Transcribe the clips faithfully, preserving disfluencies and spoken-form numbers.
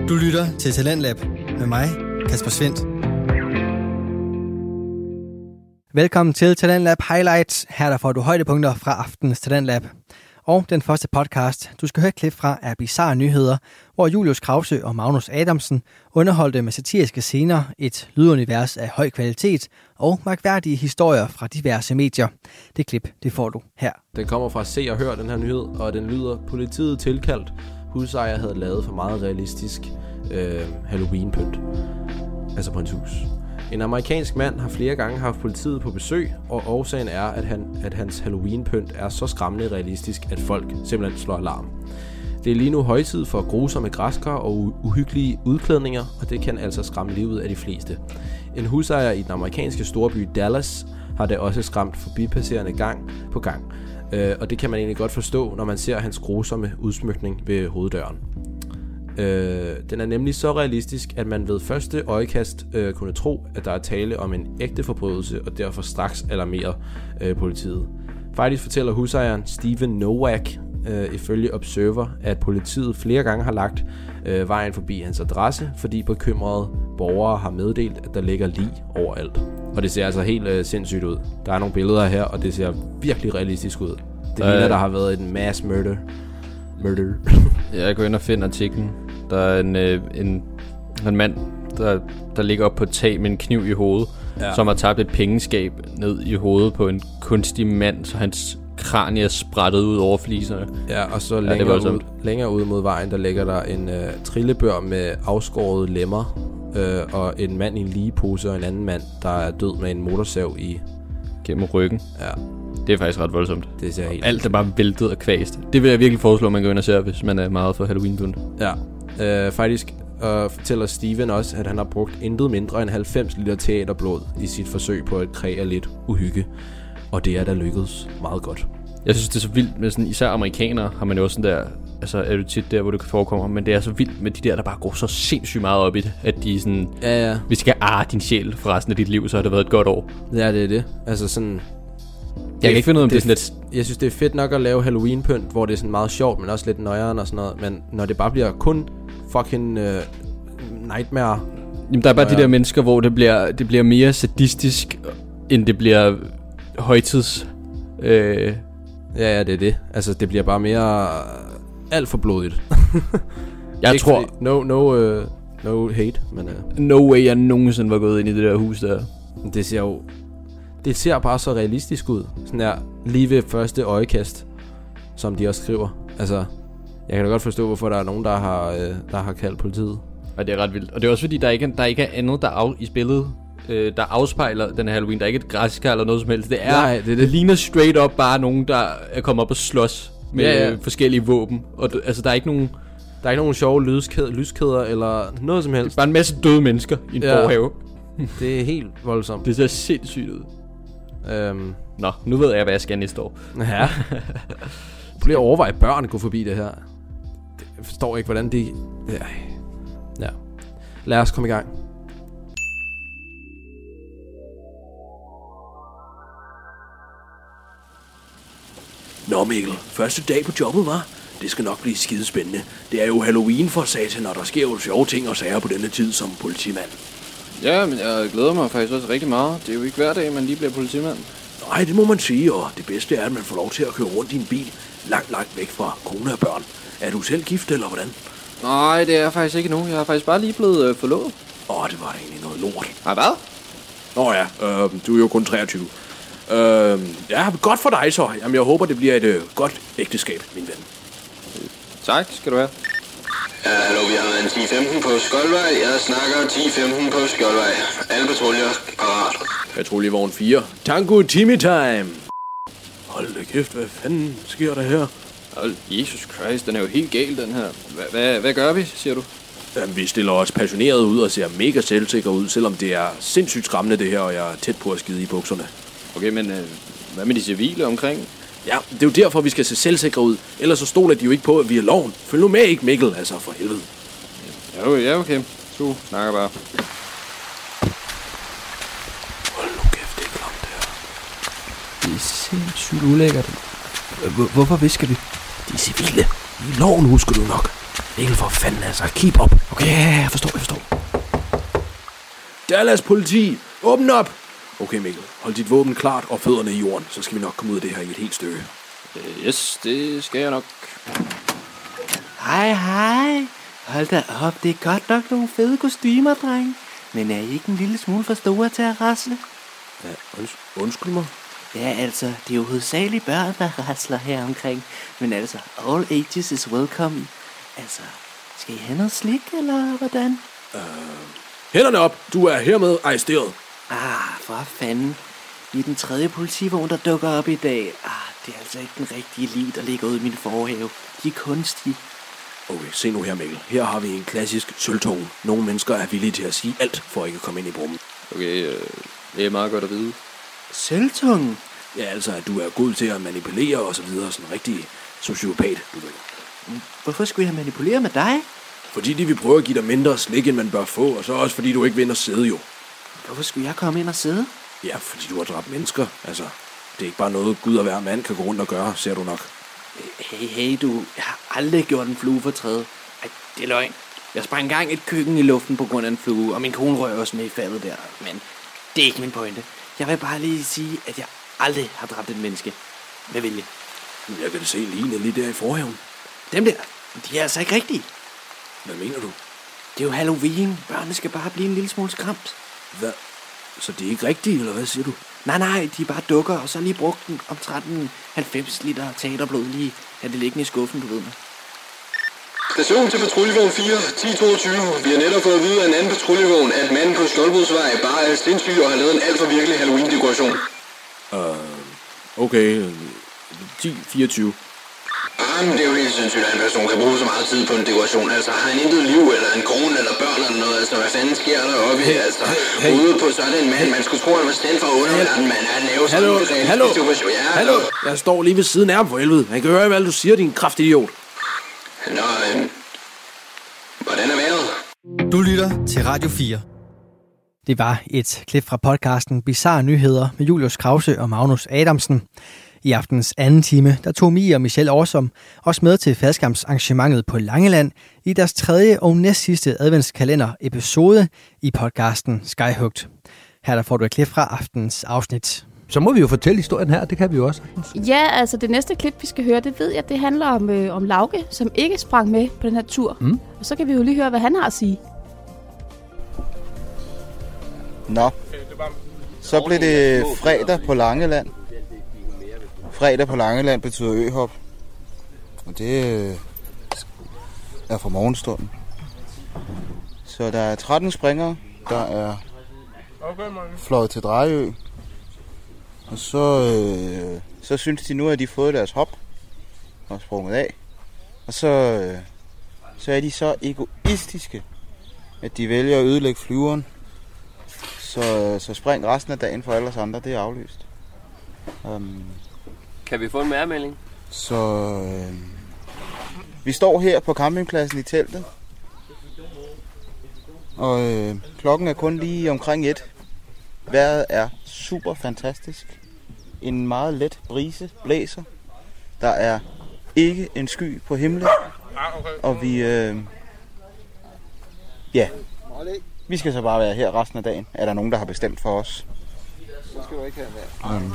Du lytter til Talentlab med mig, Kasper Svendt. Velkommen til Talentlab Highlights. Her der får du højdepunkter fra aftenens Talentlab. Og den første podcast, du skal høre et klip fra, er Bizarre Nyheder, hvor Julius Krause og Magnus Adamsen underholdte med satiriske scener et lydunivers af høj kvalitet og mærkværdige historier fra diverse medier. Det klip, det får du her. Den kommer fra Se og Hør, den her nyhed, og den lyder: politiet tilkaldt. Husejer havde lavet for meget realistisk øh, Halloween-pynt. Altså på hans hus. En amerikansk mand har flere gange haft politiet på besøg, og årsagen er, at, han, at hans Halloween-pynt er så skræmmende realistisk, at folk simpelthen slår alarm. Det er lige nu højtid for grusomme græskar og uhyggelige udklædninger, og det kan altså skræmme livet af de fleste. En husejer i den amerikanske storby Dallas har det også skræmt forbipasserende gang på gang, øh, og det kan man egentlig godt forstå, når man ser hans grusomme udsmykning ved hoveddøren. Øh, den er nemlig så realistisk, at man ved første øjekast øh, kunne tro, at der er tale om en ægte forbrydelse, og derfor straks alarmerer øh, politiet. Faktisk fortæller husejeren Steven Nowak øh, ifølge Observer, at politiet flere gange har lagt øh, vejen forbi hans adresse, fordi bekymrede borgere har meddelt, at der ligger lig overalt. Og det ser altså helt øh, sindssygt ud. Der er nogle billeder her, og det ser virkelig realistisk ud. Det ligner, øh. der har været en mass murder. Murder. Jeg går ind og finder artiklen. Der er en, øh, en, en mand, der, der ligger op på et tag med en kniv i hovedet, ja. Som har tabt et pengeskab ned i hovedet på en kunstig mand, så hans kranie er sprættet ud over fliserne. Ja, og så længere, ja, ud, længere ude mod vejen, der ligger der en øh, trillebør med afskårede lemmer, øh, og en mand i en ligepose, og en anden mand, der er død med en motorsav i gennem ryggen. Ja. Det er faktisk ret voldsomt. Det ser helt alt er bare væltet og kvæst. Det vil jeg virkelig foreslå, at man går ind og ser, hvis man er meget for Halloween-pynt. Ja. Øh, faktisk øh, fortæller Steven også, at han har brugt intet mindre end halvfems liter teaterblod i sit forsøg på at kreere lidt uhygge. Og det er da lykkedes meget godt. Jeg synes, det er så vildt med sådan, især amerikanere har man jo også sådan der, altså er det tit der, hvor det kan forekomme, men det er så vildt med de der, der bare går så sindssygt meget op i det, at de sådan, ja, ja. hvis de skal arre din sjæl for resten af dit liv, så har det været et godt år. Ja, det er det. Altså sådan... Jeg kan ikke finde ud af, om det, det er sådan lidt... Jeg synes, det er fedt nok at lave Halloween-pynt, hvor det er sådan meget sjovt, men også lidt nøjeren og sådan noget. Men når det bare bliver kun fucking uh, nightmare... Jamen, der er bare nøjeren. De der mennesker, hvor det bliver, det bliver mere sadistisk, end det bliver højtids... Øh... Ja, ja, det er det. Altså, det bliver bare mere... Uh, alt for blodigt. jeg ikke tror... Fordi, no, no, uh, no hate, men... Uh, no way, jeg nogensinde var gået ind i det der hus der. Det ser jo... Det ser bare så realistisk ud. Sådan der, lige ved første øjekast, som de også skriver. Altså, jeg kan da godt forstå, hvorfor der er nogen, der har, øh, der har kaldt politiet. Og det er ret vildt. Og det er også fordi, der ikke er, der ikke er andet, der af, i spillet, øh, der afspejler den her Halloween. Der er ikke et græskar eller noget som helst. Det er, Nej, det, er det. det ligner straight up bare nogen, der er kommet op og slås med ja, ja. Øh, forskellige våben. Og altså, der er ikke nogen... Der er ikke nogen sjove lyskæder, lyskæder eller noget som helst. Det er bare en masse døde mennesker i en ja. forhave. Det er helt voldsomt. Det ser sindssygt ud. Øhm. Nå, nu ved jeg, hvad jeg skal næste år. Ja. Prøv at overveje, at børn går forbi det her. Jeg forstår ikke, hvordan det... Ja. ja. Lad os komme i gang. Nå Mikkel, første dag på jobbet, var. Det skal nok blive skidespændende. Det er jo Halloween for satan, og der sker jo sjove ting og sager på denne tid som politimand. Ja, men jeg glæder mig faktisk også rigtig meget. Det er jo ikke hver dag, man lige bliver politimand. Nej, det må man sige, og det bedste er, at man får lov til at køre rundt i en bil langt, langt væk fra kone og børn. Er du selv gift, eller hvordan? Nej, det er jeg faktisk ikke nu. Jeg har faktisk bare lige blevet øh, forlovet. Åh, det var egentlig noget lort. Nej, hvad? Nå ja, øh, du er jo kun treogtyve. Øh, ja, godt for dig så. Jamen, jeg håber, det bliver et øh, godt ægteskab, min ven. Tak, skal du have. Ja, hallo, vi har en ti femten på Skoldvej. Jeg snakker ti femten på Skoldvej. Alle patruljer parat. Patruljevogn fire. Tango Timmy Time. Hold da kæft, hvad fanden sker der her? Hold, Jesus Christ, den er jo helt gal, den her. Hva- hva- hvad gør vi, siger du? Jamen, vi stiller os passioneret ud og ser mega selvsikre ud, selvom det er sindssygt skræmmende det her, og jeg er tæt på at skide i bukserne. Okay, men øh, hvad med de civile omkring? Ja, det er jo derfor, vi skal se selvsikre ud. Ellers så stoler de jo ikke på, at vi er loven. Følg nu med, ikke Mikkel? Altså, for helvede. Ja, ja okay. Du snakker bare. Hold nu kæft, det er klamt det her. Det er sindssygt ulækkert. Hvorfor visker vi? De er civile. I loven husker du nok. Mikkel, for fanden altså. Keep up. Okay, jeg forstår, jeg forstår. Dallas politi, åbn op. Okay, Mikkel, hold dit våben klart og fødderne i jorden, så skal vi nok komme ud af det her i et helt stykke. Yes, det skal jeg nok. Hej, hej. Hold da op, det er godt nok nogle fede kostymer, dreng. Men er I ikke en lille smule for store til at rasle? Ja, unds- undskyld mig. Ja, altså, det er jo hovedsageligt børn, der rasler her omkring. Men altså, all ages is welcome. Altså, skal I have noget slik, eller hvordan? Uh, hænderne op, du er hermed arresteret. Ah, for fanden. Vi er den tredje politivogn, der dukker op i dag. Ah, det er altså ikke den rigtige liv, der ligger ude i min forhave. De er kunstige. Okay, se nu her, Mikkel. Her har vi en klassisk sølvtone. Nogle mennesker er villige til at sige alt, for ikke at komme ind i brummen. Okay, øh, det er meget godt at vide. Sølvtungen? Ja, altså, at du er god til at manipulere og så videre. Sådan en rigtig sociopat, du ved. Hvorfor skulle jeg manipulere med dig? Fordi de vil prøve at give dig mindre slik, end man bør få, og så også fordi du ikke vil ind og sidde jo. Hvorfor skulle jeg komme ind og sidde? Ja, fordi du har dræbt mennesker. Altså, det er ikke bare noget, Gud og hver mand kan gå rundt og gøre, ser du nok. Hey, hey du, jeg har aldrig gjort en flue for træde. Ej, det er løgn. Jeg sprang engang et køkken i luften på grund af en flue, og min kone røg også med i faldet der. Men det er ikke min pointe. Jeg vil bare lige sige, at jeg aldrig har dræbt et menneske. Med vilje. Jeg kan se lige lige der i forhaven. Dem der, de er altså ikke rigtige. Hvad mener du? Det er jo Halloween. Børnene skal bare blive en lille smule skræmt. Hvad? Så de er ikke rigtige, eller hvad siger du? Nej, nej, de er bare dukker, og så lige brugt den omtrent halvfems liter teaterblod lige, da det liggende i skuffen, du ved mig. Station til patruljevogn fire, ti toogtyve. Vi har netop fået at vide af en anden patruljevogn, at manden på Skjoldbrudsvej bare er sindssyg og har lavet en alt for virkelig Halloween-dekoration. Uh, okay, ti fireogtyve. Jamen, det er jo helt sindssygt, at en person kan bruge så meget tid på en dekoration. Altså, har han intet liv, eller en kone, eller børn, eller noget? Altså, hvad fanden sker der oppe i? Altså, hey, ude på sådan en mand. Man skulle tro, han var stand for underverden, man er lave sådan hallo, en realistisk hallo, situation. Ja, hallo, jeg står lige ved siden af ham for helvede. Han kan høre, hvad du siger, din kraftidiot. Nå, øh, hvordan er vejret? Du lytter til Radio fire. Det var et klip fra podcasten Bizarre Nyheder med Julius Krause og Magnus Adamsen. I aftens anden time, der tog Mie og Michelle Årsom også med til faldskærmsarrangementet på Langeland i deres tredje og næst sidste adventskalender episode i podcasten Skyhugt. Her der får du et klip fra aftens afsnit. Så må vi jo fortælle historien her, det kan vi jo også. Ja, altså det næste klip, vi skal høre, det ved jeg, det handler om, øh, om Lauke, som ikke sprang med på den her tur. Mm. Og så kan vi jo lige høre, hvad han har at sige. Nå, så blev det fredag på Langeland. Fredag på Langeland betyder øhop. Og det er fra morgenstunden. Så der er tretten springere, der er fløjet til Drejø. Og så, øh, så synes de nu, at de har fået deres hop og sprunget af. Og så, øh, så er de så egoistiske, at de vælger at ødelægge flyveren. Så, så spring resten af dagen for alle os andre, det er aflyst. Um, kan vi få en mærmelding? Så øh, vi står her på campingpladsen i teltet. Og øh, klokken er kun lige omkring et. Vejret er super fantastisk. En meget let brise blæser. Der er ikke en sky på himlen. Og vi... Øh, ja... Vi skal så bare være her resten af dagen. Er der nogen, der har bestemt for os? Så skal du ikke have være. Um,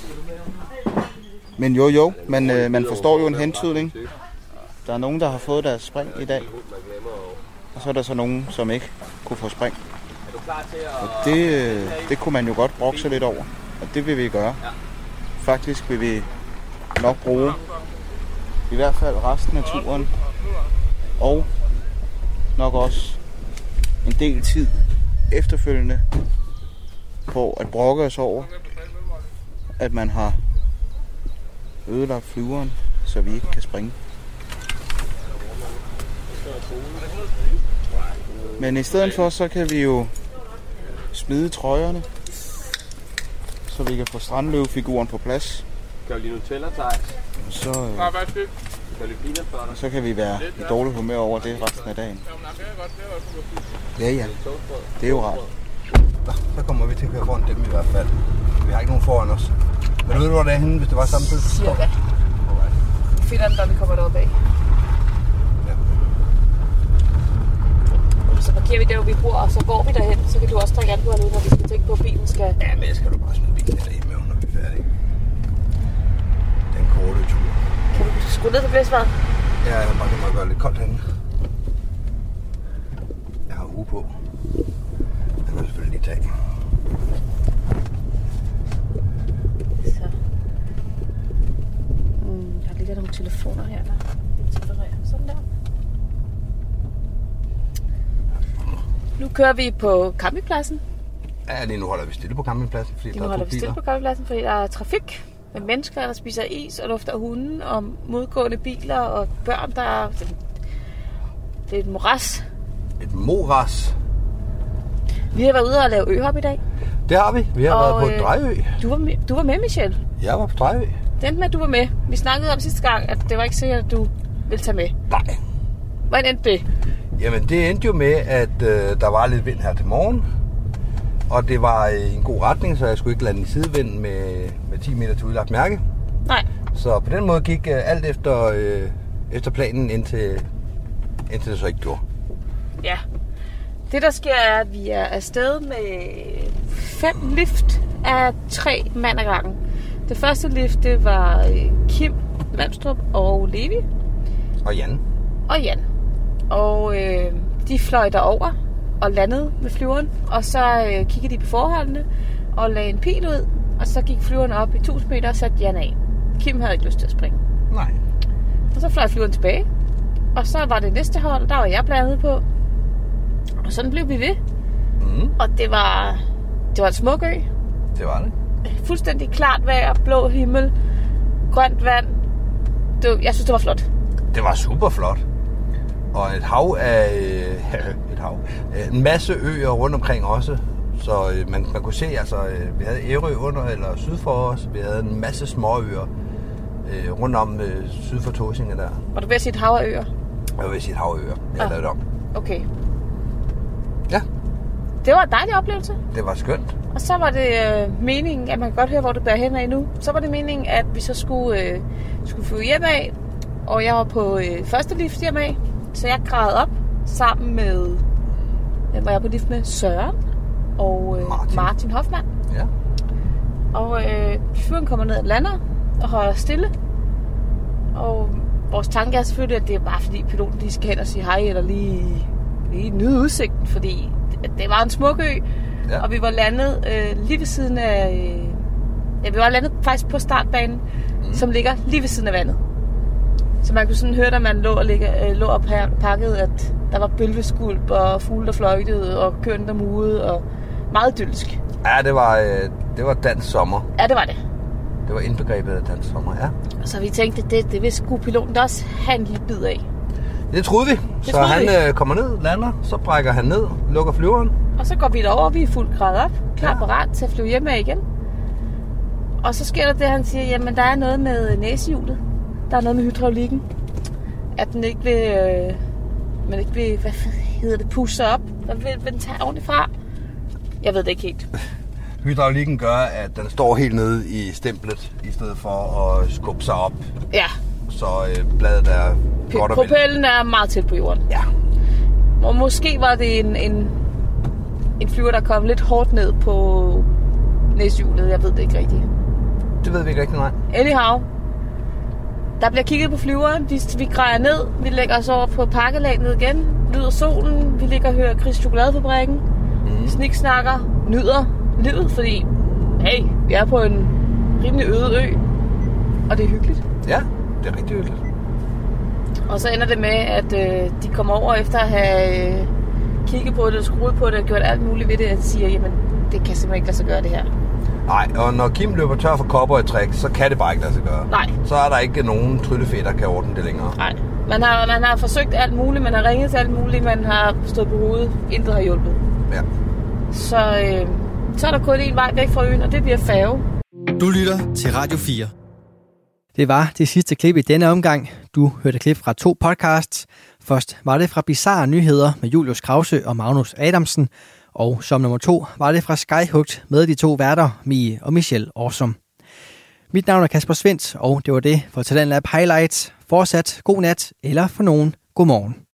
men jo jo, man, øh, man forstår jo en hentydning. Der er nogen, der har fået deres spring i dag. Og så er der så nogen, som ikke kunne få spring. Og det, øh, det kunne man jo godt brokke sig lidt over. Og det vil vi gøre. Faktisk vil vi nok bruge i hvert fald resten af turen. Og nok også en del tid efterfølgende på at brokke os over, at man har ødelagt flyveren, så vi ikke kan springe. Men i stedet for, så kan vi jo smide trøjerne, så vi kan få strandløvefiguren på plads. Kan du lige Nutella, Thijs? Så, øh, og så kan vi være i dårlig humør over det resten af dagen. Ja, ja. Det er jo rart. Så kommer vi til at køre foran dem i hvert fald. Vi har ikke nogen foran os. Men du ved, hvor det er henne, hvis det var samtidig? Cirka. Vi finder den, da vi kommer deroppe af. Ja. hvor vi bor, og så går vi derhen. Så kan du også drikke alkohol ud, når vi skal tænke på, at bilen skal... Ja, men skal du bare smide bilen derhjemme, når vi er færdige. Den korte tur. Kan du skrue ned for blæsvejret? Ja, jeg bare kan meget gøre lidt koldt herinde. Jeg har uge på. Den kan jeg selvfølgelig lige tage. Så. Mm, der ligger nogle telefoner her, der tempererer. Sådan der. Nu kører vi på campingpladsen. Ja, lige nu holder vi stille på campingpladsen, fordi lige der er to biler. Nu holder vi stille på campingpladsen, fordi der er trafik med mennesker, der spiser is og lufter hunden, og modgående biler og børn, der er... Det er et moras. Et moras. Vi har været ude og lave øhop i dag. Det har vi. Vi har og, været på øh, Drejø. Du var, med, du var med, Michelle. Jeg var på Drejø. Det endte med, at du var med. Vi snakkede om sidste gang, at det var ikke sikkert, at du ville tage med. Nej. Hvordan endte det? Jamen, det endte jo med, at øh, der var lidt vind her til morgen. Og det var i en god retning, så jeg skulle ikke lande i sidevind med, med ti meter til udlagt mærke. Nej. Så på den måde gik øh, alt efter, øh, efter planen, indtil, indtil det så ikke gjorde. Ja. Det, der sker, er, at vi er afsted med fem lift af tre mand ad gangen. Det første lift, det var Kim Landstrup og Levi. Og Jan. Og Jan. Og øh, de fløj derover og landede med flyveren. Og så øh, kiggede de på forholdene og lagde en pil ud. Og så gik flyveren op i tusind meter og satte Jan af. Kim havde ikke lyst til at springe. Nej. Og så fløj flyveren tilbage. Og så var det næste hold, der var jeg blandet på. Og sådan blev vi ved. Mm. Og det var, det var en smuk ø. Det var det. Fuldstændig klart vejr, blå himmel, grønt vand. Det, jeg synes, det var flot. Det var super flot. Og et hav af... et hav. En masse øer rundt omkring også. Så man, man kunne se, altså, vi havde Ærø under eller syd for os. Vi havde en masse småøer øh, rundt om øh, syd for Tåsinge der. Var du ved at sige et hav af øer? Jeg var ved at sige et hav af øer. Jeg ah. lavede det om. Okay. Ja. Det var en dejlig oplevelse. Det var skønt. Og så var det øh, meningen, at man kan godt høre, hvor det bærer hen af nu. Så var det meningen, at vi så skulle, øh, skulle flyve hjem af. Og jeg var på øh, første lift hjem af. Så jeg græd op sammen med, øh, var jeg på lift med Søren og øh, Martin. Martin Hoffmann. Ja. Og øh, flyveren kommer ned og lander og holder stille. Og vores tanke er selvfølgelig, at det er bare fordi piloten lige skal hen og sige hej, eller lige, lige nyde udsigten, fordi det, det var en smuk ø. Ja. Og vi var landet øh, lige ved siden af... Øh, ja, vi var landet faktisk på startbanen, mm. som ligger lige ved siden af vandet. Så man kunne sådan høre, da man lå og, ligge, øh, lå og pakket, at der var bølgeskulp og fugle, der fløjtede, og køerne, der mugede, og meget idyllisk. Ja, det var, øh, det var dansk sommer. Ja, det var det. Det var indbegrebet af dansk sommer, ja. Så vi tænkte, det, det vil sgu piloten da også have en lille bid af. Det troede vi. Det så troede han vi. Øh, kommer ned, lander, så brækker han ned, lukker flyveren. Og så går vi derover, vi er fuldt grad op, klar ja. parat til at flyve hjem af igen. Og så sker der det, han siger, jamen der er noget med næsehjulet. Der er noget med hydraulikken. At den ikke vil, øh, man ikke vil, hvad hedder det, pusse sig op. Den vil, vil den tage ordentligt fra. Jeg ved det ikke helt. Hydraulikken gør, at den står helt nede i stemplet, i stedet for at skubbe sig op. Ja. Så øh, bladet er P- godt og vel. Propellen er meget tæt på jorden. Ja. Og måske var det en, en, en flyver, der kom lidt hårdt ned på næsehjulet. Jeg ved det ikke rigtigt. Det ved vi ikke rigtigt, nej. Anyhow. Der bliver kigget på flyveren. Vi, vi grejer ned. Vi lægger os over på pakkelandet igen. Nyder solen. Vi ligger og hører Chris Chokoladefabrikken. Mm. Sniksnakker. Nyder livet, fordi hey, vi er på en rimelig øde ø. Og det er hyggeligt. Ja, det er rigtig hyggeligt. Og så ender det med, at øh, de kommer over efter at have øh, kigget på det og skruet på det og gjort alt muligt ved det, og siger, jamen, det kan simpelthen ikke lade sig gøre det her. Nej, og når Kim løber tør for kopper i træk, så kan det bare ikke lade sig gøre. Nej. Så er der ikke nogen tryllefedt, der kan ordne det længere. Nej. Man har, man har forsøgt alt muligt, man har ringet til alt muligt, man har stået på hovedet, intet har hjulpet. Ja. Så, øh, så er der kun en vej væk fra øen, og det bliver færge. Du lytter til Radio fire. Det var det sidste klip i denne omgang. Du hørte klip fra to podcasts. Først var det fra Bizarre Nyheder med Julius Krause og Magnus Adamsen. Og som nummer to var det fra Skyhugt med de to værter, Mie og Michelle Awesome. Mit navn er Kasper Svendt, og det var det for Talentlab Highlights. Fortsat god nat, eller for nogen god morgen.